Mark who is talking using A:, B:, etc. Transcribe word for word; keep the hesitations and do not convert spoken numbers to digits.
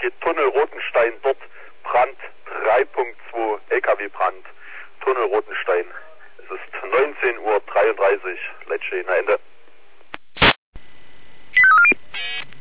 A: steht Tunnel Rotenstein, dort Brand drei Punkt zwei, L K W-Brand, Tunnel Rotenstein. Es ist neunzehn Uhr dreiunddreißig, Leitstehen, Ende.